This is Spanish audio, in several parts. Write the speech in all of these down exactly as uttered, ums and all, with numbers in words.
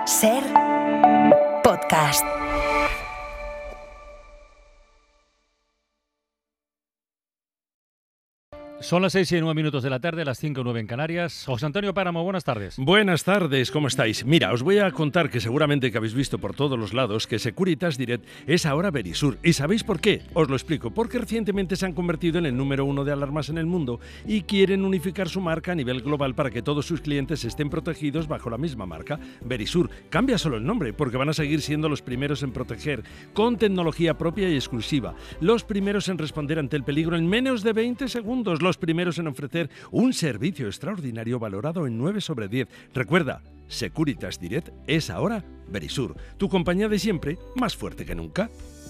Ser podcast. Son las seis y nueve minutos de la tarde, las cinco y nueve en Canarias. José Antonio Páramo, buenas tardes. Buenas tardes, ¿cómo estáis? Mira, os voy a contar que seguramente que habéis visto por todos los lados que Securitas Direct es ahora Verisur. ¿Y sabéis por qué? Os lo explico. Porque recientemente se han convertido en el número uno de alarmas en el mundo y quieren unificar su marca a nivel global para que todos sus clientes estén protegidos bajo la misma marca. Verisur cambia solo el nombre porque van a seguir siendo los primeros en proteger con tecnología propia y exclusiva. Los primeros en responder ante el peligro en menos de veinte segundos. Los primeros en ofrecer un servicio extraordinario valorado en nueve sobre diez. Recuerda, Securitas Direct es ahora Verisur, tu compañía de siempre, más fuerte que nunca.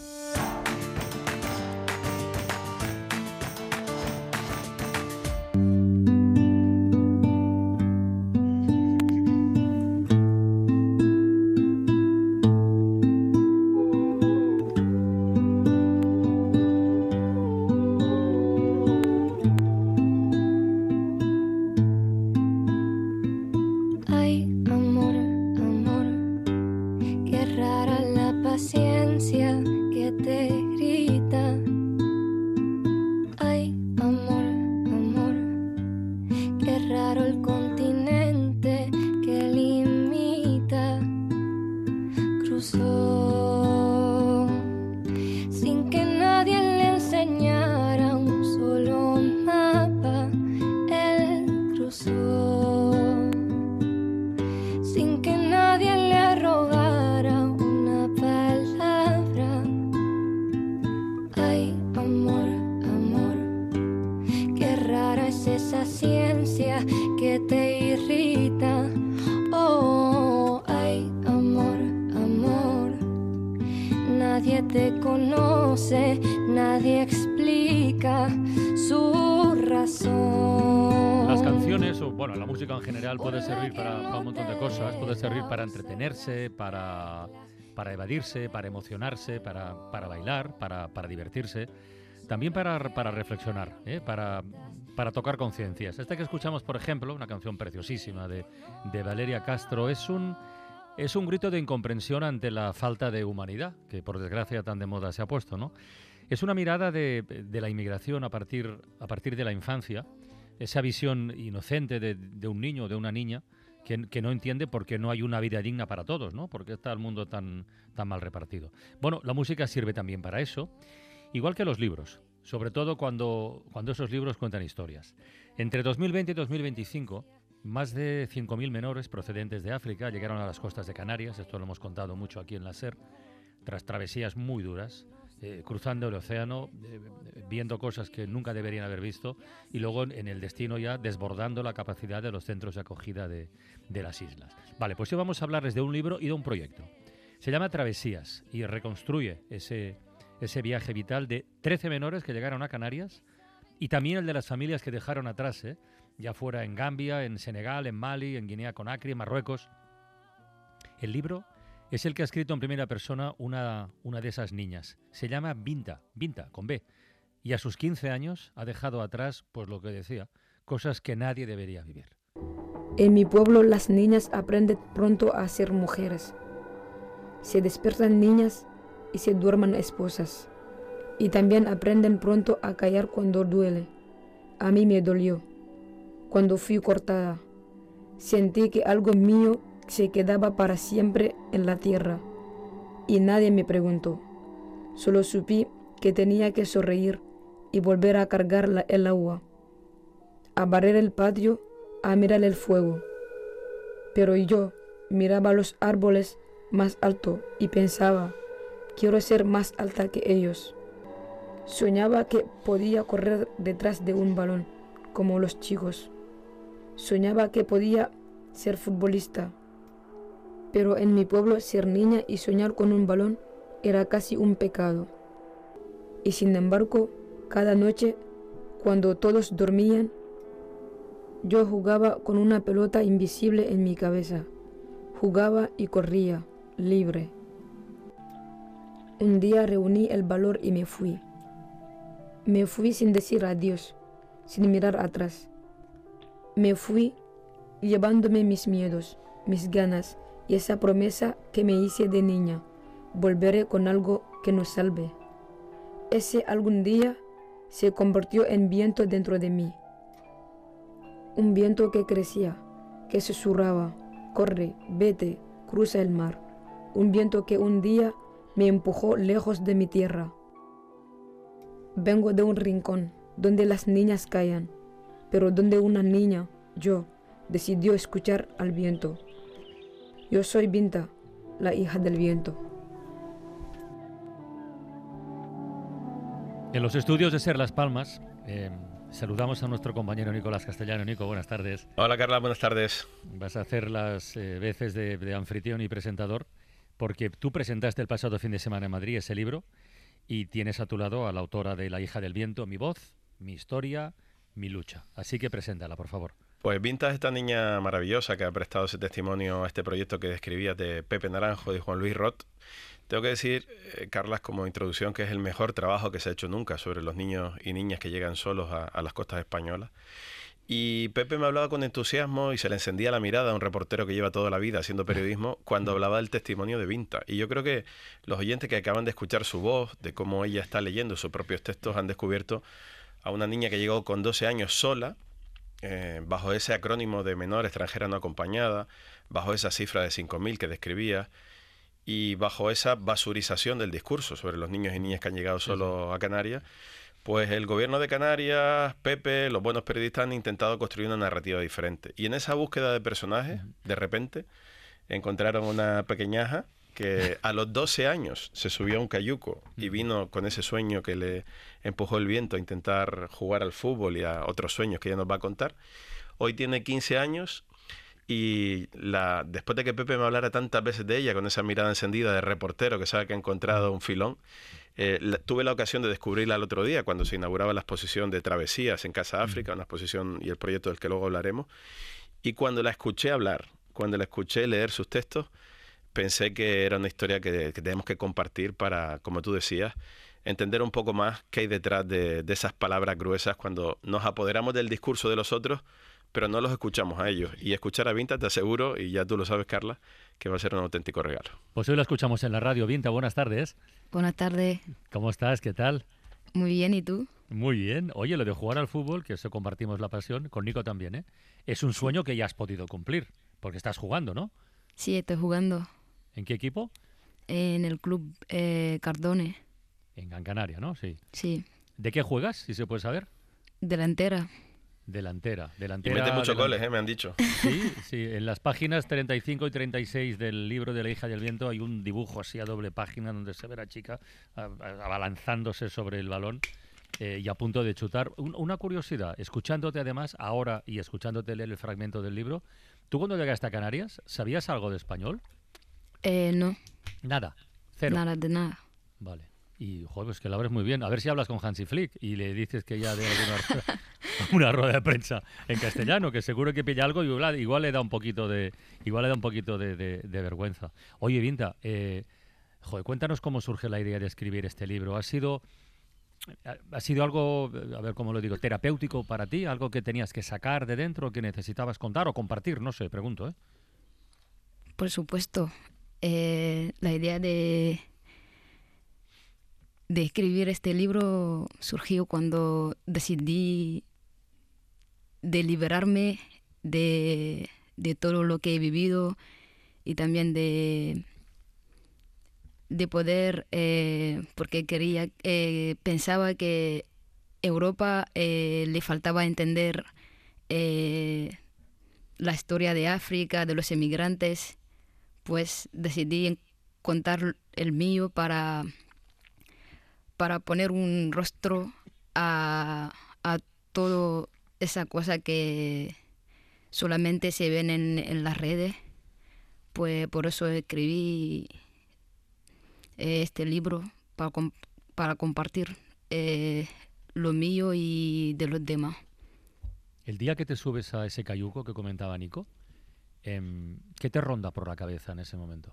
Puede servir para, para un montón de cosas, puede servir para entretenerse, para, para evadirse, para emocionarse, para, para bailar, para, para divertirse, también para, para reflexionar, ¿eh? para, para tocar conciencias. Esta que escuchamos, por ejemplo, una canción preciosísima de, de Valeria Castro, es un, es un grito de incomprensión ante la falta de humanidad, que por desgracia tan de moda se ha puesto, ¿no? Es una mirada de, de la inmigración a partir, a partir de la infancia, esa visión inocente de, de un niño o de una niña que, que no entiende por qué no hay una vida digna para todos, ¿no? Por qué está el mundo tan, tan mal repartido. Bueno, la música sirve también para eso, igual que los libros, sobre todo cuando, cuando esos libros cuentan historias. Entre dos mil veinte y dos mil veinticinco, más de cinco mil menores procedentes de África llegaron a las costas de Canarias, esto lo hemos contado mucho aquí en la SER, tras travesías muy duras, Eh, cruzando el océano, eh, viendo cosas que nunca deberían haber visto y luego en el destino ya desbordando la capacidad de los centros de acogida de, de las islas. Vale, pues hoy vamos a hablarles de un libro y de un proyecto. Se llama Travesías y reconstruye ese, ese viaje vital de trece menores que llegaron a Canarias y también el de las familias que dejaron atrás, eh, ya fuera en Gambia, en Senegal, en Mali, en Guinea-Conakry, en Marruecos. El libro es el que ha escrito en primera persona una, una de esas niñas. Se llama Binta, Binta, con B. Y a sus quince años ha dejado atrás, pues lo que decía, cosas que nadie debería vivir. En mi pueblo las niñas aprenden pronto a ser mujeres. Se despiertan niñas y se duermen esposas. Y también aprenden pronto a callar cuando duele. A mí me dolió. Cuando fui cortada, sentí que algo mío se quedaba para siempre en la tierra, y nadie me preguntó. Solo supe que tenía que sonreír y volver a cargar la, el agua, a barrer el patio, a mirar el fuego. Pero yo miraba los árboles más alto y pensaba, quiero ser más alta que ellos. Soñaba que podía correr detrás de un balón, como los chicos. Soñaba que podía ser futbolista. Pero en mi pueblo ser niña y soñar con un balón era casi un pecado. Y sin embargo, cada noche, cuando todos dormían, yo jugaba con una pelota invisible en mi cabeza. Jugaba y corría, libre. Un día reuní el valor y me fui. Me fui sin decir adiós, sin mirar atrás. Me fui llevándome mis miedos, mis ganas, y esa promesa que me hice de niña, volveré con algo que nos salve. Ese algún día se convirtió en viento dentro de mí. Un viento que crecía, que susurraba, corre, vete, cruza el mar. Un viento que un día me empujó lejos de mi tierra. Vengo de un rincón donde las niñas callan, pero donde una niña, yo, decidió escuchar al viento. Yo soy Binta, la hija del viento. En los estudios de Ser Las Palmas, eh, saludamos a nuestro compañero Nicolás Castellano. Nico, buenas tardes. Hola Carla, buenas tardes. Vas a hacer las eh, veces de, de anfitrión y presentador, porque tú presentaste el pasado fin de semana en Madrid ese libro y tienes a tu lado a la autora de La hija del viento, Mi voz, mi historia, mi lucha. Así que preséntala, por favor. Pues Binta es esta niña maravillosa que ha prestado ese testimonio a este proyecto que describías de Pepe Naranjo y Juan Luis Roth. Tengo que decir, eh, Carlas, como introducción, que es el mejor trabajo que se ha hecho nunca sobre los niños y niñas que llegan solos a, a las costas españolas. Y Pepe me hablaba con entusiasmo y se le encendía la mirada a un reportero que lleva toda la vida haciendo periodismo cuando hablaba del testimonio de Binta. Y yo creo que los oyentes que acaban de escuchar su voz, de cómo ella está leyendo sus propios textos, han descubierto a una niña que llegó con doce años sola, eh, bajo ese acrónimo de menor extranjera no acompañada, bajo esa cifra de cinco mil que describía, y bajo esa basurización del discurso sobre los niños y niñas que han llegado solos a Canarias, pues el gobierno de Canarias, Pepe, los buenos periodistas han intentado construir una narrativa diferente. Y en esa búsqueda de personajes, de repente, encontraron una pequeñaja que a los doce años se subió a un cayuco y vino con ese sueño que le empujó el viento a intentar jugar al fútbol y a otros sueños que ella nos va a contar. Hoy tiene quince años. Y la, después de que Pepe me hablara tantas veces de ella, con esa mirada encendida de reportero que sabe que ha encontrado un filón, eh, la, tuve la ocasión de descubrirla el otro día cuando se inauguraba la exposición de Travesías en Casa África, una exposición y el proyecto del que luego hablaremos. Y cuando la escuché hablar, cuando la escuché leer sus textos, pensé que era una historia que, que tenemos que compartir para, como tú decías, entender un poco más qué hay detrás de, de esas palabras gruesas cuando nos apoderamos del discurso de los otros, pero no los escuchamos a ellos. Y escuchar a Binta, te aseguro, y ya tú lo sabes, Carla, que va a ser un auténtico regalo. Pues hoy la escuchamos en la radio. Binta, buenas tardes. Buenas tardes. ¿Cómo estás? ¿Qué tal? Muy bien, ¿y tú? Muy bien. Oye, lo de jugar al fútbol, que eso compartimos la pasión, con Nico también, ¿eh? Es un sueño que ya has podido cumplir, porque estás jugando, ¿no? Sí, estoy jugando. ¿En qué equipo? En el club eh, Cardone. En Gran Canaria, ¿no? Sí. Sí. ¿De qué juegas, si se puede saber? Delantera. Delantera, Y delantera. mete muchos delantera. goles, ¿eh? Me han dicho. Sí, sí. En las páginas treinta y cinco y treinta y seis del libro de La hija del viento hay un dibujo así a doble página donde se ve a la chica a- a- abalanzándose sobre el balón eh, y a punto de chutar. Un- una curiosidad, escuchándote además ahora y escuchándote leer el fragmento del libro, ¿tú cuando llegaste a Canarias sabías algo de español? Eh, no, Nada, cero. nada de nada. Vale. Y, joder, pues que lo abres muy bien. A ver si hablas con Hansi Flick y le dices que ya dé alguna una rueda de prensa en castellano, que seguro que pilla algo y igual, igual le da un poquito de igual le da un poquito de, de- de vergüenza. Oye, Binta, eh, joder, cuéntanos cómo surge la idea de escribir este libro. ¿Ha sido, ha, ha sido algo, a ver cómo lo digo, terapéutico para ti? ¿Algo que tenías que sacar de dentro, que necesitabas contar o compartir? No sé, pregunto, ¿eh? Por supuesto, eh, la idea de, de escribir este libro surgió cuando decidí de liberarme de, de todo lo que he vivido y también de, de poder, eh, porque quería, eh, pensaba que Europa eh, le faltaba entender eh, la historia de África, de los emigrantes, pues decidí contar el mío para, para poner un rostro a, a toda esa cosa que solamente se ven en, en las redes. Pues por eso escribí eh, este libro, para, com- para compartir eh, lo mío y de los demás. El día que te subes a ese cayuco que comentaba Nico, em, ¿qué te ronda por la cabeza en ese momento?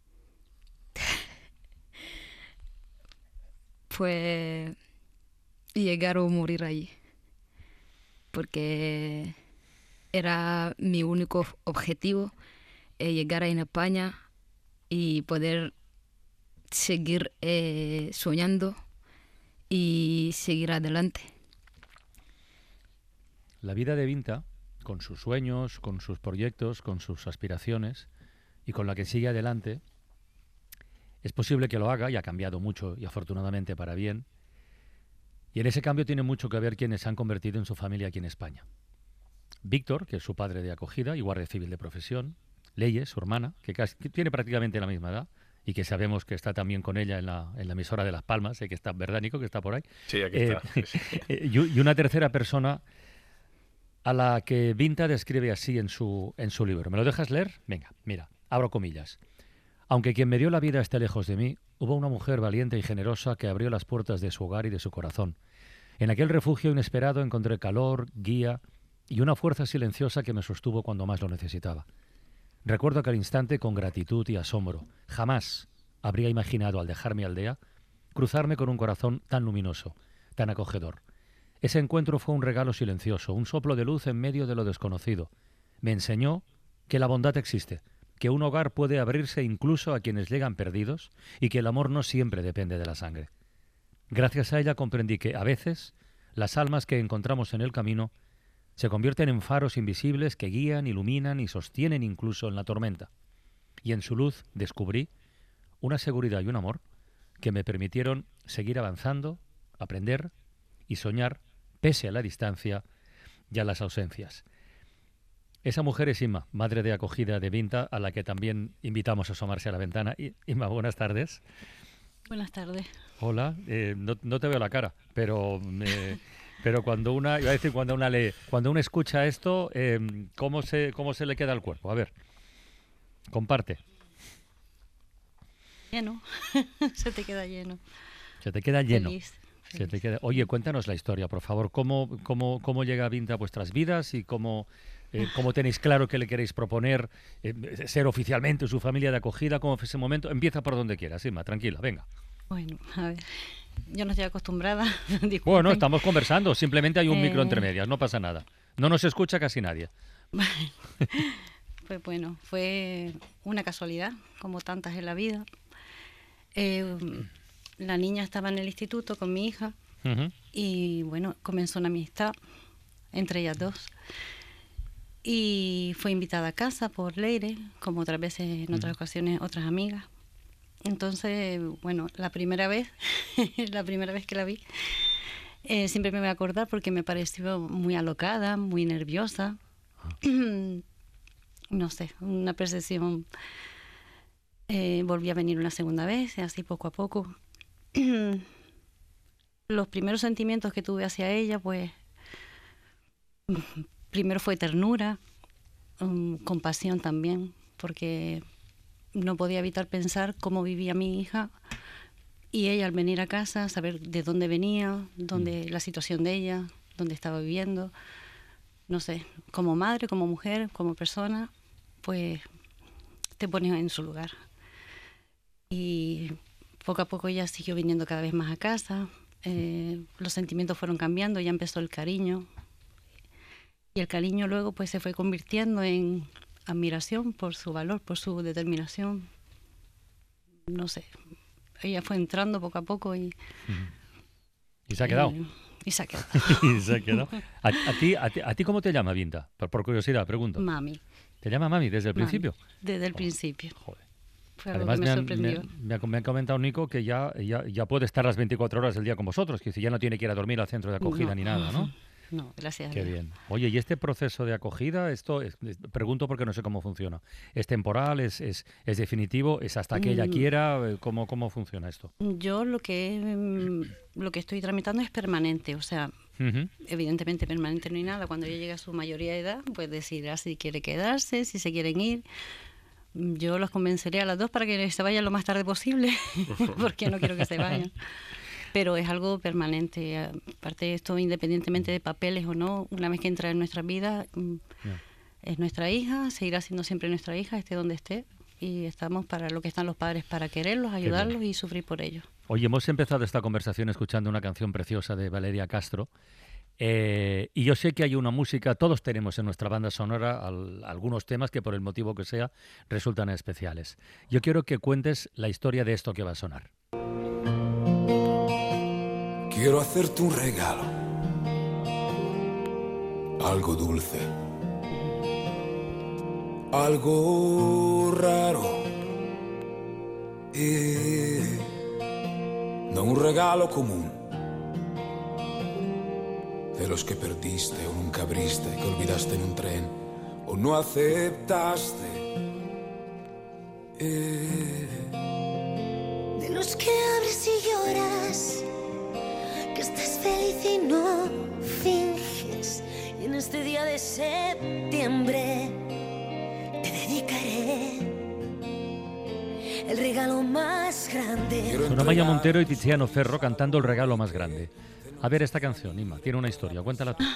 Pues llegar o morir allí, porque era mi único objetivo, eh, llegar en España y poder seguir eh, soñando y seguir adelante. La vida de Binta, con sus sueños, con sus proyectos, con sus aspiraciones y con la que sigue adelante, es posible que lo haga y ha cambiado mucho y afortunadamente para bien. Y en ese cambio tiene mucho que ver quienes se han convertido en su familia aquí en España. Víctor, que es su padre de acogida y guardia civil de profesión. Leyes, su hermana, que, casi, que tiene prácticamente la misma edad y que sabemos que está también con ella en la, en la emisora de Las Palmas, sé que está, ¿verdad, Nico? Que está por ahí. Sí, aquí eh, está. y, y una tercera persona a la que Binta describe así en su, en su libro. ¿Me lo dejas leer? Venga, mira, abro comillas. Aunque quien me dio la vida esté lejos de mí, hubo una mujer valiente y generosa que abrió las puertas de su hogar y de su corazón. En aquel refugio inesperado encontré calor, guía y una fuerza silenciosa que me sostuvo cuando más lo necesitaba. Recuerdo aquel instante con gratitud y asombro. Jamás habría imaginado, al dejar mi aldea, cruzarme con un corazón tan luminoso, tan acogedor. Ese encuentro fue un regalo silencioso, un soplo de luz en medio de lo desconocido. Me enseñó que la bondad existe, que un hogar puede abrirse incluso a quienes llegan perdidos y que el amor no siempre depende de la sangre. Gracias a ella comprendí que, a veces, las almas que encontramos en el camino se convierten en faros invisibles que guían, iluminan y sostienen incluso en la tormenta. Y en su luz descubrí una seguridad y un amor que me permitieron seguir avanzando, aprender y soñar pese a la distancia y a las ausencias. Esa mujer es Inma, madre de acogida de Binta, a la que también invitamos a asomarse a la ventana. Inma, buenas tardes. Buenas tardes. Hola, eh, no, no te veo la cara, pero me, pero cuando una, iba a decir cuando una lee, cuando uno escucha esto, eh, ¿cómo se cómo se le queda el cuerpo? A ver, comparte. Lleno, se te queda lleno. Se te queda lleno. Feliz. Se te queda... Oye, cuéntanos la historia, por favor. ¿Cómo, cómo, cómo llega Binta a vuestras vidas y cómo, eh, cómo tenéis claro que le queréis proponer eh, ser oficialmente su familia de acogida? ¿Cómo fue ese momento? Empieza por donde quieras, Inma, tranquila, venga. Bueno, a ver, yo no estoy acostumbrada. Bueno, estamos conversando, simplemente hay un eh... micro entre medias, no pasa nada. No nos escucha casi nadie. Pues bueno, fue una casualidad, como tantas en la vida. Eh, la niña estaba en el instituto con mi hija uh-huh. y bueno, comenzó una amistad entre ellas dos. Y fue invitada a casa por Leire, como otras veces en otras uh-huh. ocasiones otras amigas. Entonces, bueno, la primera vez, la primera vez que la vi, eh, siempre me voy a acordar porque me pareció muy alocada, muy nerviosa. Uh-huh. No sé, una percepción. Eh, volví a venir una segunda vez, así poco a poco. Los primeros sentimientos que tuve hacia ella, pues, primero fue ternura, um, compasión también, porque no podía evitar pensar cómo vivía mi hija y ella al venir a casa, saber de dónde venía, dónde, la situación de ella, dónde estaba viviendo. No sé, como madre, como mujer, como persona, pues te pones en su lugar. Y poco a poco ella siguió viniendo cada vez más a casa, eh, los sentimientos fueron cambiando, ya empezó el cariño. Y el cariño luego pues se fue convirtiendo en admiración por su valor, por su determinación. No sé, ella fue entrando poco a poco y... ¿Y se ha quedado? Y, y se ha quedado. ¿Y se ha quedado? ¿A, a, ti, a, ti, ¿A ti cómo te llama, Binta? Por, por curiosidad, pregunto. Mami. ¿Te llama Mami desde el Mami, principio? Desde el oh, principio. Joder. Fue algo Además, que me, me, han, sorprendió. me, me, me ha comentado Nico que ya, ya, ya puede estar las veinticuatro horas del día con vosotros, que ya no tiene que ir a dormir al centro de acogida no. ni nada, ¿no? No, gracias a Qué Dios. bien. Oye, ¿y este proceso de acogida, esto es, es, pregunto porque no sé cómo funciona? ¿Es temporal? ¿Es, es, es definitivo? ¿Es hasta que ella quiera? ¿Cómo, cómo funciona esto? Yo lo que, lo que estoy tramitando es permanente, o sea, uh-huh. evidentemente permanente no hay nada. Cuando ella llegue a su mayoría de edad, pues decidirá si quiere quedarse, si se quieren ir. Yo los convenceré a las dos para que se vayan lo más tarde posible, porque no quiero que se vayan. Pero es algo permanente. Aparte de esto, independientemente de papeles o no, una vez que entra en nuestra vida, yeah. es nuestra hija, seguirá siendo siempre nuestra hija, esté donde esté. Y estamos para lo que están los padres, para quererlos, ayudarlos y sufrir por ellos. Oye, hemos empezado esta conversación escuchando una canción preciosa de Valeria Castro. Eh, y yo sé que hay una música, todos tenemos en nuestra banda sonora al, algunos temas que por el motivo que sea resultan especiales. Yo quiero que cuentes la historia de esto que va a sonar. Quiero hacerte un regalo, algo dulce, algo raro, y no un regalo común, de los que perdiste o nunca abriste, que olvidaste en un tren o no aceptaste. Eh. De los que abres y lloras, que estás feliz y no finges. Y en este día de septiembre te dedicaré el regalo más grande. Son Amaya Montero y Tiziano Ferro cantando El regalo más grande. A ver esta canción, Inma, tiene una historia, cuéntala tú.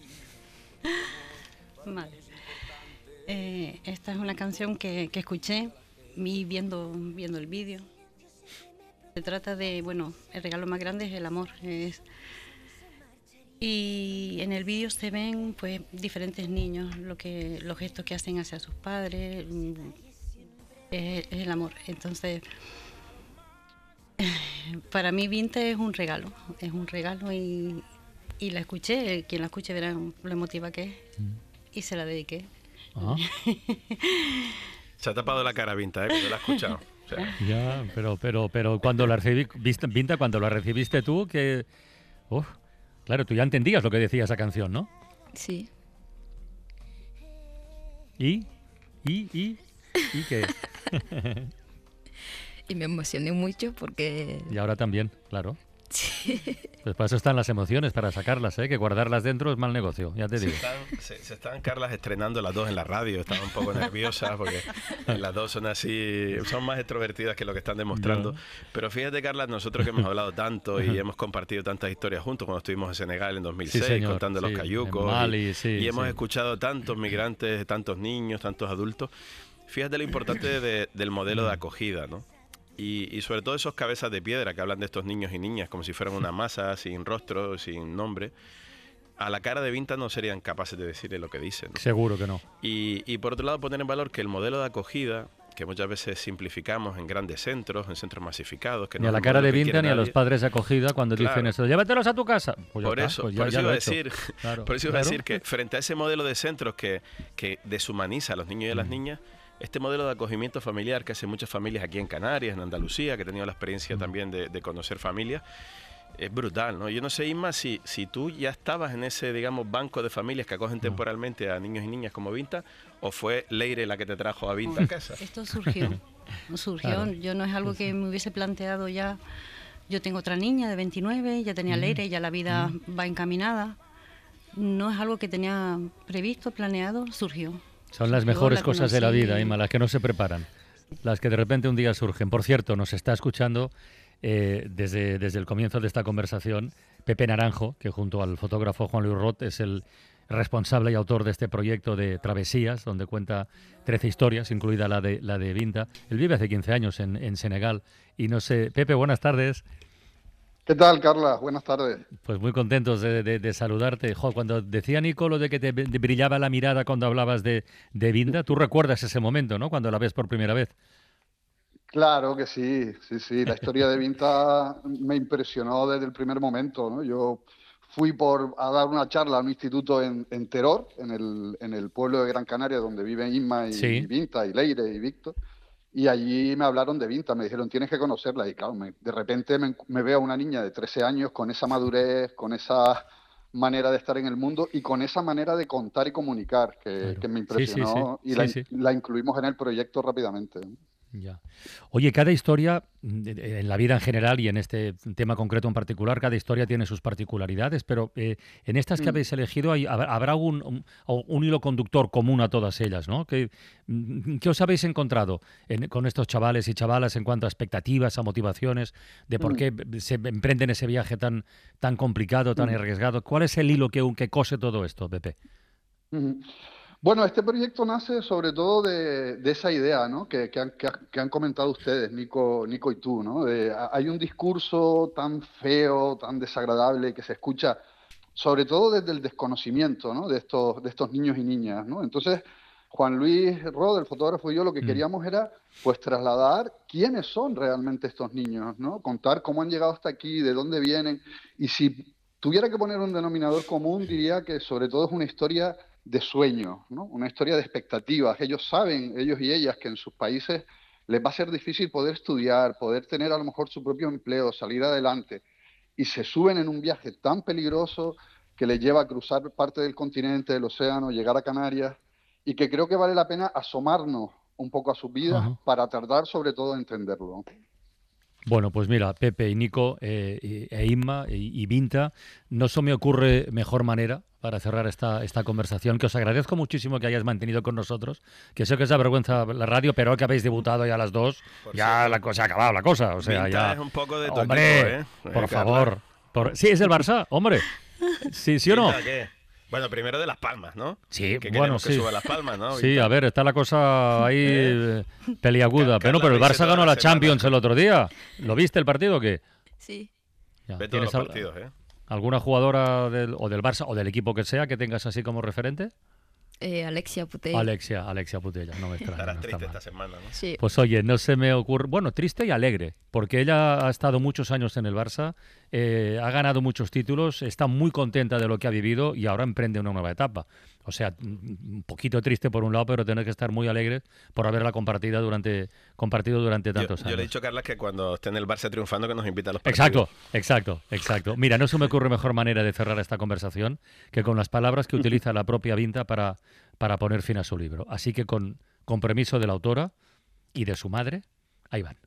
Vale. Eh, esta es una canción que, que escuché vi viendo, viendo el vídeo. Se trata de, bueno, el regalo más grande es el amor. Es, y en el vídeo se ven pues diferentes niños, lo que, los gestos que hacen hacia sus padres, es, es el amor. Entonces, para mí Vinta es un regalo, es un regalo y, y la escuché, quien la escuche verá lo emotiva que es, y se la dediqué. Ah. Se ha tapado la cara Vinta, ¿eh? Cuando la ha escuchado. O sea. Ya, pero, pero, pero cuando la recibiste, Vinta, cuando la recibiste tú, que... Uf, claro, tú ya entendías lo que decía esa canción, ¿no? Sí. ¿Y? ¿Y? ¿Y? ¿Y qué? Y me emocioné mucho porque... Y ahora también, claro. Sí. Pues para eso están las emociones, para sacarlas, ¿eh? Que guardarlas dentro es mal negocio, ya te digo. Se están, se, se están Carlas estrenando las dos en la radio, están un poco nerviosas porque las dos son así, son más extrovertidas que lo que están demostrando. No. Pero fíjate, Carlas, nosotros que hemos hablado tanto y hemos compartido tantas historias juntos cuando estuvimos en Senegal en dos mil seis, sí, contando sí, los cayucos, Mali, y, sí, y hemos sí. escuchado tantos migrantes, tantos niños, tantos adultos. Fíjate lo importante de, del modelo de acogida, ¿no? Y, y sobre todo esos cabezas de piedra que hablan de estos niños y niñas como si fueran una masa, sin rostro, sin nombre. A la cara de Vinta no serían capaces de decirle lo que dicen, ¿no? Seguro que no. Y, y por otro lado poner en valor que el modelo de acogida, que muchas veces simplificamos en grandes centros, en centros masificados... Que ni no a la cara de Vinta ni a los padres de acogida cuando claro. dicen eso, llévatelos a tu casa. Pues por, está, eso, pues por, ya, eso ya iba lo a decir, claro, por eso iba claro. a decir que frente a ese modelo de centros que, que deshumaniza a los niños y a las niñas, este modelo de acogimiento familiar que hacen muchas familias aquí en Canarias, en Andalucía, que he tenido la experiencia también de, de conocer familias, es brutal, ¿no? Yo no sé, Inma, si, si tú ya estabas en ese, digamos, banco de familias que acogen temporalmente a niños y niñas como Vinta, o fue Leire la que te trajo a Vinta a casa. Esto surgió, surgió, claro. Yo no es algo que me hubiese planteado ya. Yo tengo otra niña de veintinueve, ya tenía Leire, ya la vida mm. va encaminada. No es algo que tenía previsto, planeado, surgió. Son las mejores cosas de la vida, Inma, las que no se preparan, las que de repente un día surgen. Por cierto, nos está escuchando eh, desde, desde el comienzo de esta conversación Pepe Naranjo, que junto al fotógrafo Juan Luis Rot es el responsable y autor de este proyecto de Travesías, donde cuenta trece historias, incluida la de, la de Vinta. Él vive hace quince años en, en Senegal y no sé... Pepe, buenas tardes. ¿Qué tal, Carla? Buenas tardes. Pues muy contentos de, de, de saludarte. Jo, cuando decía Nico lo de que te brillaba la mirada cuando hablabas de, de Vinta, tú recuerdas ese momento, ¿no? Cuando la ves por primera vez. Claro que sí, sí, sí. La historia de Vinta me impresionó desde el primer momento, ¿no? Yo fui por a dar una charla a un instituto en, en Teror, en el, en el pueblo de Gran Canaria, donde viven Inma y, sí. y Vinta, y Leire y Víctor. Y allí me hablaron de Vinta, me dijeron, tienes que conocerla. Y claro, me, de repente me, me veo a una niña de trece años con esa madurez, con esa manera de estar en el mundo y con esa manera de contar y comunicar que, claro. que me impresionó. Sí, sí, sí. Y sí, la, sí. la incluimos en el proyecto rápidamente. Ya. Oye, cada historia, en la vida en general y en este tema concreto en particular, cada historia tiene sus particularidades, pero eh, en estas que habéis elegido hay, habrá un, un, un hilo conductor común a todas ellas, ¿no? ¿Qué, qué os habéis encontrado en, con estos chavales y chavalas en cuanto a expectativas, a motivaciones, de por qué se emprenden ese viaje tan, tan complicado, tan arriesgado? ¿Cuál es el hilo que, que cose todo esto, Pepe? Uh-huh. Bueno, este proyecto nace sobre todo de, de esa idea, ¿no? que, que, han, que, que han comentado ustedes, Nico, Nico y tú, ¿no? De, hay un discurso tan feo, tan desagradable que se escucha sobre todo desde el desconocimiento, ¿no? de, estos, de estos niños y niñas, ¿no? Entonces, Juan Luis Rod, el fotógrafo, y yo lo que mm. queríamos era pues trasladar quiénes son realmente estos niños, ¿no? Contar cómo han llegado hasta aquí, de dónde vienen, y si tuviera que poner un denominador común, diría que sobre todo es una historia de sueño, ¿no? Una historia de expectativas. Ellos saben, ellos y ellas, que en sus países les va a ser difícil poder estudiar, poder tener a lo mejor su propio empleo, salir adelante, y se suben en un viaje tan peligroso que les lleva a cruzar parte del continente, del océano, llegar a Canarias, y que creo que vale la pena asomarnos un poco a sus vidas uh-huh. para tratar sobre todo de entenderlo. Bueno, pues mira, Pepe y Nico eh, e Inma y, y Vinta, no se me ocurre mejor manera para cerrar esta, esta conversación, que os agradezco muchísimo que hayáis mantenido con nosotros, que sé que os da vergüenza la radio, pero que habéis debutado ya a las dos, por ya la cosa, ha acabado la cosa, o sea, Vinta ya... es un poco de tu hombre, equipo, ¿eh? por Carla. favor. Por... Sí, es del Barça, hombre. Sí, ¿sí o no? ¿Qué? Bueno, primero de Las Palmas, ¿no? Sí, que bueno, sí. Que suba Las Palmas, ¿no? Sí, a ver, está la cosa ahí eh, peliaguda. Pero, pero el Barça ganó la Champions el otro día. ¿Lo viste el partido o qué? Sí. Ya, Ve todos los al... partidos, ¿eh? ¿Alguna jugadora del, o del Barça o del equipo que sea que tengas así como referente? Eh, Alexia Putellas. Alexia, Alexia Putellas, no me extraña. Estarás no triste está esta semana, ¿no? Sí. Pues oye, no se me ocurre... Bueno, triste y alegre, porque ella ha estado muchos años en el Barça, eh, ha ganado muchos títulos, está muy contenta de lo que ha vivido y ahora emprende una nueva etapa. O sea, un poquito triste por un lado, pero tener que estar muy alegre por haberla compartido durante, compartido durante tantos yo, años. Yo le he dicho a Carla que cuando esté en el Barça triunfando que nos invita a los partidos. Exacto, exacto, exacto. Mira, no se me ocurre mejor manera de cerrar esta conversación que con las palabras que utiliza la propia Vinta para, para poner fin a su libro. Así que con, con permiso de la autora y de su madre, ahí van.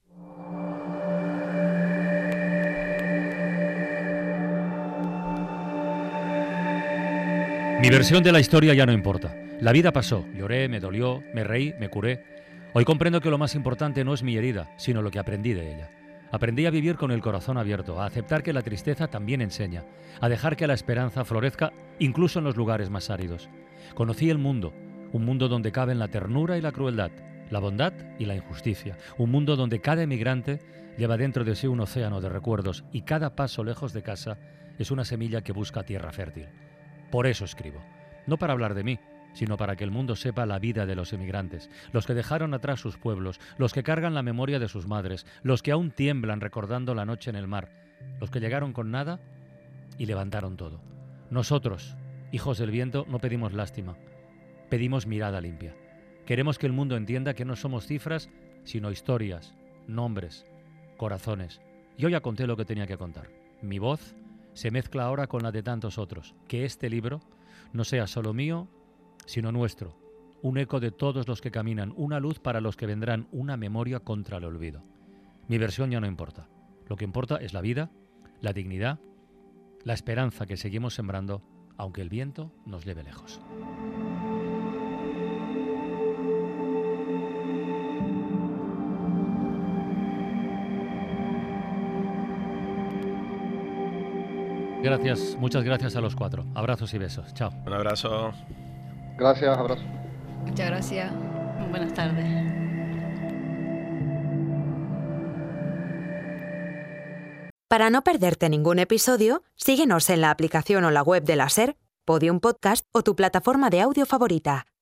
Mi versión de la historia ya no importa. La vida pasó, lloré, me dolió, me reí, me curé. Hoy comprendo que lo más importante no es mi herida, sino lo que aprendí de ella. Aprendí a vivir con el corazón abierto, a aceptar que la tristeza también enseña, a dejar que la esperanza florezca incluso en los lugares más áridos. Conocí el mundo, un mundo donde caben la ternura y la crueldad, la bondad y la injusticia, un mundo donde cada emigrante lleva dentro de sí un océano de recuerdos y cada paso lejos de casa es una semilla que busca tierra fértil. Por eso escribo, no para hablar de mí, sino para que el mundo sepa la vida de los emigrantes, los que dejaron atrás sus pueblos, los que cargan la memoria de sus madres, los que aún tiemblan recordando la noche en el mar, los que llegaron con nada y levantaron todo. Nosotros, hijos del viento, no pedimos lástima, pedimos mirada limpia. Queremos que el mundo entienda que no somos cifras, sino historias, nombres, corazones. Yo ya conté lo que tenía que contar. Mi voz se mezcla ahora con la de tantos otros. Que este libro no sea solo mío, sino nuestro. Un eco de todos los que caminan, una luz para los que vendrán, una memoria contra el olvido. Mi versión ya no importa. Lo que importa es la vida, la dignidad, la esperanza que seguimos sembrando, aunque el viento nos lleve lejos. Gracias, muchas gracias a los cuatro. Abrazos y besos. Chao. Un abrazo. Gracias, abrazo. Muchas gracias. Buenas tardes. Para no perderte ningún episodio, síguenos en la aplicación o la web de la SER, Podium Podcast o tu plataforma de audio favorita.